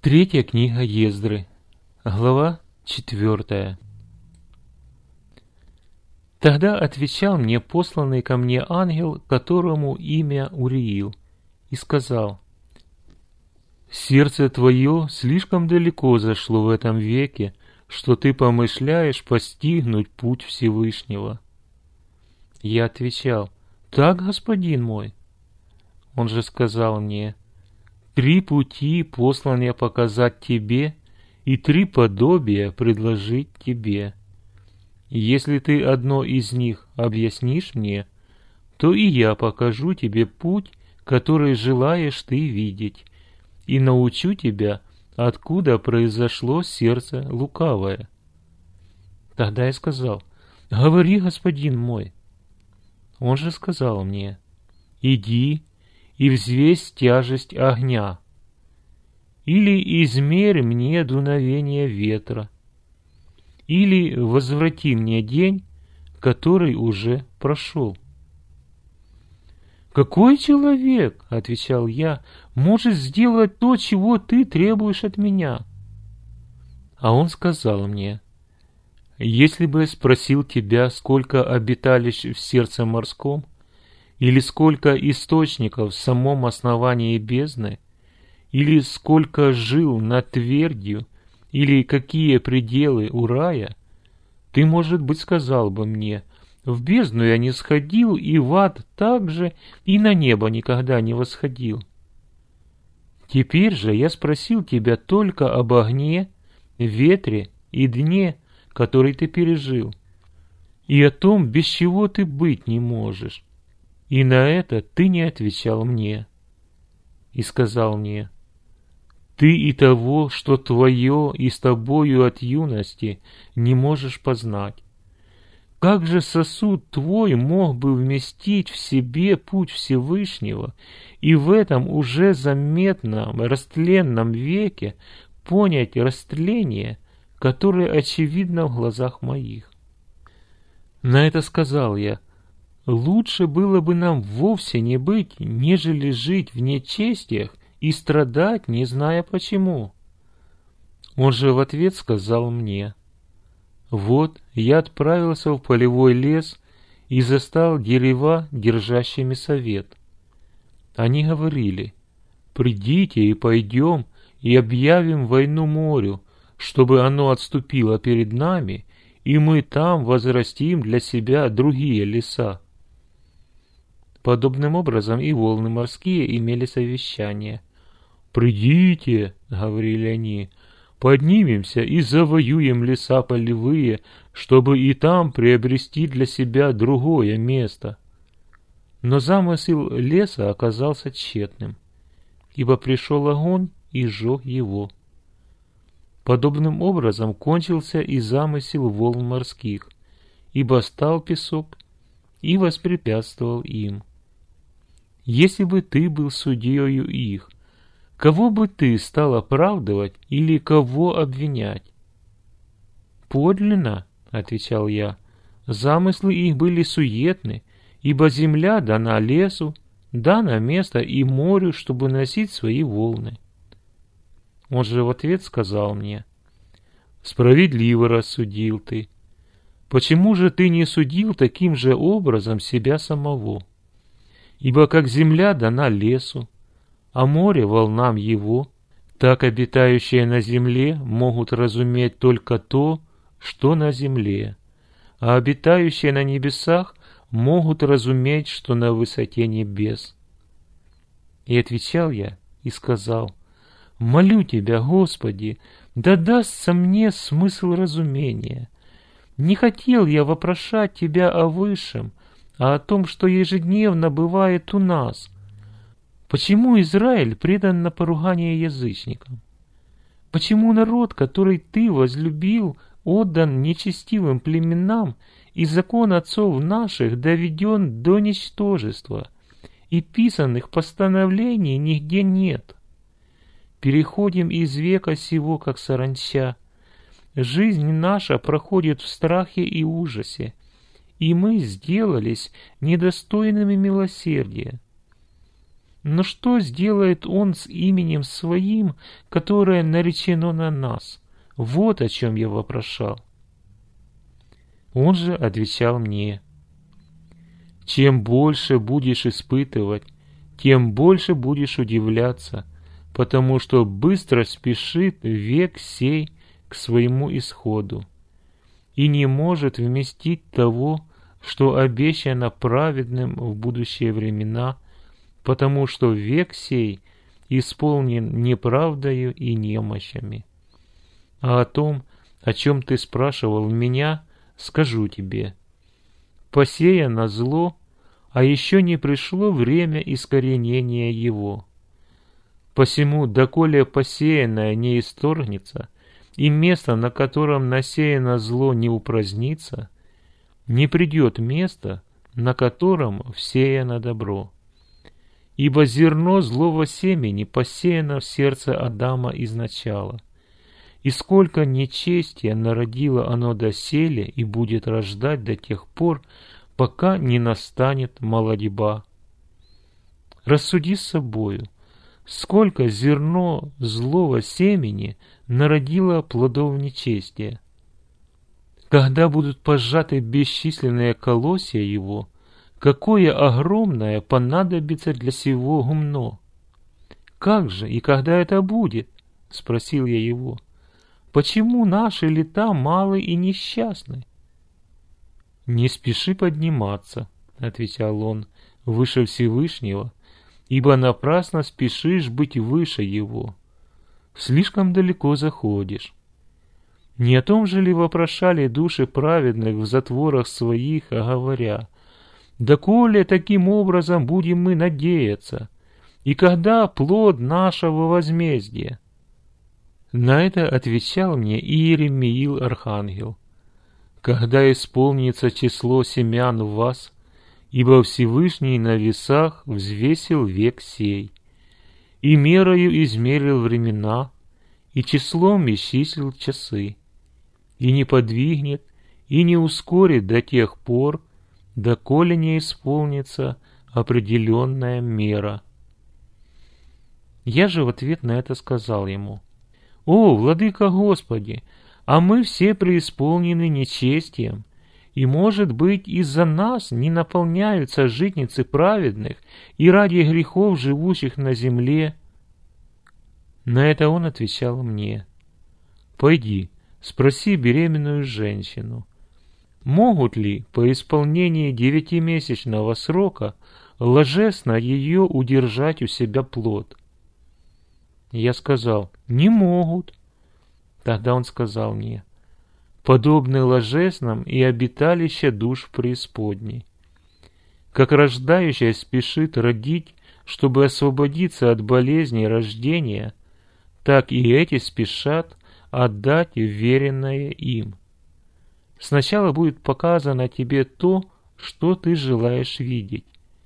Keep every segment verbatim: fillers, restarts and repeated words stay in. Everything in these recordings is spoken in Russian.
Третья книга Ездры, глава четвертая. Тогда отвечал мне посланный ко мне ангел, которому имя Уриил, и сказал: «Сердце твое слишком далеко зашло в этом веке, что ты помышляешь постигнуть путь Всевышнего». Я отвечал: «Так, господин мой». Он же сказал мне: «Три пути послан я показать тебе, и три подобия предложить тебе. Если ты одно из них объяснишь мне, то и я покажу тебе путь, который желаешь ты видеть, и научу тебя, откуда произошло сердце лукавое». Тогда я сказал: «Говори, господин мой». Он же сказал мне: «Иди и взвесь тяжесть огня, или измерь мне дуновение ветра, или возврати мне день, который уже прошел». «Какой человек, — отвечал я, — может сделать то, чего ты требуешь от меня?» А он сказал мне: «Если бы я спросил тебя, сколько обиталищ в сердце морском, или сколько источников в самом основании бездны, или сколько жил над твердью, или какие пределы у рая, ты, может быть, сказал бы мне: в бездну я не сходил, и в ад также, и на небо никогда не восходил. Теперь же я спросил тебя только об огне, ветре и дне, который ты пережил, и о том, без чего ты быть не можешь. И на это ты не отвечал мне. И сказал мне: ты и того, что твое, и с тобою от юности, не можешь познать. Как же сосуд твой мог бы вместить в себе путь Всевышнего и в этом уже заметном растленном веке понять растление, которое очевидно в глазах моих?» На это сказал я: «Лучше было бы нам вовсе не быть, нежели жить в нечестиях и страдать, не зная почему». Он же в ответ сказал мне: «Вот я отправился в полевой лес и застал дерева, держащими совет. Они говорили: придите и пойдем и объявим войну морю, чтобы оно отступило перед нами, и мы там возрастим для себя другие леса». Подобным образом и волны морские имели совещание. «Придите, — говорили они, — поднимемся и завоюем леса полевые, чтобы и там приобрести для себя другое место». Но замысел леса оказался тщетным, ибо пришел огонь и сжег его. Подобным образом кончился и замысел волн морских, ибо стал песок и воспрепятствовал им. Если бы ты был судьею их, кого бы ты стал оправдывать или кого обвинять? «Подлинно, — отвечал я, — замыслы их были суетны, ибо земля дана лесу, дана место и морю, чтобы носить свои волны». Он же в ответ сказал мне: «Справедливо рассудил ты. Почему же ты не судил таким же образом себя самого? Ибо как земля дана лесу, а море волнам его, так обитающие на земле могут разуметь только то, что на земле, а обитающие на небесах могут разуметь, что на высоте небес». И отвечал я и сказал: «Молю тебя, Господи, да дастся мне смысл разумения. Не хотел я вопрошать тебя о высшем, а о том, что ежедневно бывает у нас. Почему Израиль предан на поругание язычникам? Почему народ, который ты возлюбил, отдан нечестивым племенам, и закон отцов наших доведен до ничтожества, и писанных постановлений нигде нет? Переходим из века сего, как саранча. Жизнь наша проходит в страхе и ужасе, и мы сделались недостойными милосердия. Но что сделает он с именем своим, которое наречено на нас? Вот о чем я вопрошал. Он же отвечал мне: чем больше будешь испытывать, тем больше будешь удивляться, потому что быстро спешит век сей к своему исходу и не может вместить того, что обещано праведным в будущие времена, потому что век сей исполнен неправдою и немощами. А о том, о чем ты спрашивал меня, скажу тебе: посеяно зло, а еще не пришло время искоренения его. Посему, доколе посеянное не исторгнется, и место, на котором насеяно зло, не упразднится, не придет место, на котором всеяно добро. Ибо зерно злого семени посеяно в сердце Адама изначала. И сколько нечестия народило оно доселе и будет рождать до тех пор, пока не настанет молодьба. Рассуди с собою, сколько зерно злого семени народило плодов нечестия. Когда будут пожаты бесчисленные колосья его, какое огромное понадобится для сего гумно? Как же и когда это будет? Спросил я его. Почему наши лета малы и несчастны? Не спеши подниматься, отвечал он, выше Всевышнего, ибо напрасно спешишь быть выше его. Слишком далеко заходишь. Не о том же ли вопрошали души праведных в затворах своих, а говоря: доколе таким образом будем мы надеяться, и когда плод нашего возмездия? На это отвечал мне Иеремиил Архангел: когда исполнится число семян в вас, ибо Всевышний на весах взвесил век сей, и мерою измерил времена, и числом исчислил часы, и не подвигнет, и не ускорит до тех пор, доколе не исполнится определенная мера. Я же в ответ на это сказал ему: «О, владыка Господи, а мы все преисполнены нечестием, и, может быть, из-за нас не наполняются житницы праведных и ради грехов, живущих на земле». На это он отвечал мне: «Пойди, спроси беременную женщину, могут ли по исполнении девятимесячного срока ложесно ее удержать у себя плод?» Я сказал: «Не могут». Тогда он сказал мне: «Подобны ложесным и обиталище душ в преисподней. Как рождающая спешит родить, чтобы освободиться от болезни рождения, так и эти спешат отдать веренное им. Сначала будет показано тебе то, что ты желаешь видеть.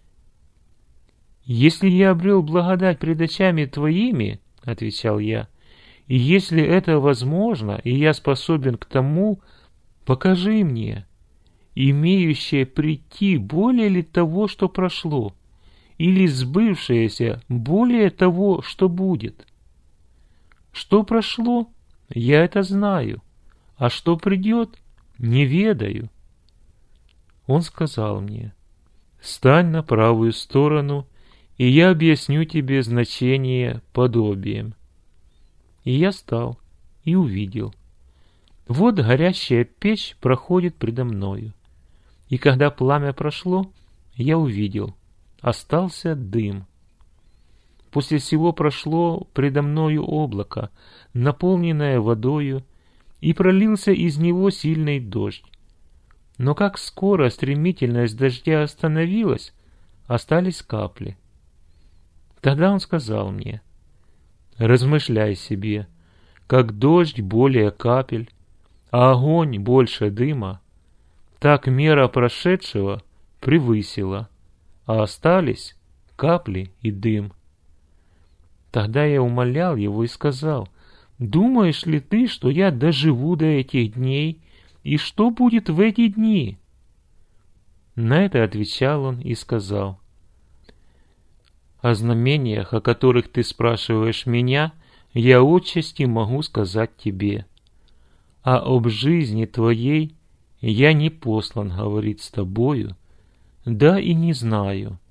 Если я обрел благодать пред очами твоими, — отвечал я, — и если это возможно, и я способен к тому, покажи мне, имеющее прийти более ли того, что прошло, или сбывшееся более того, что будет. Что прошло, я это знаю, а что придет, не ведаю». Он сказал мне: «Стань на правую сторону, и я объясню тебе значение подобием». И я стал и увидел. Вот горящая печь проходит предо мною. И когда пламя прошло, я увидел, остался дым. После всего прошло предо мною облако, наполненное водою, и пролился из него сильный дождь. Но как скоро стремительность дождя остановилась, остались капли. Тогда он сказал мне: «Размышляй себе, как дождь более капель, а огонь больше дыма, так мера прошедшего превысила, а остались капли и дым». Тогда я умолял его и сказал: «Думаешь ли ты, что я доживу до этих дней, и что будет в эти дни?» На это отвечал он и сказал: О знамениях, о которых ты спрашиваешь меня, я отчасти могу сказать тебе. А об жизни твоей я не послан говорить с тобою, да и не знаю,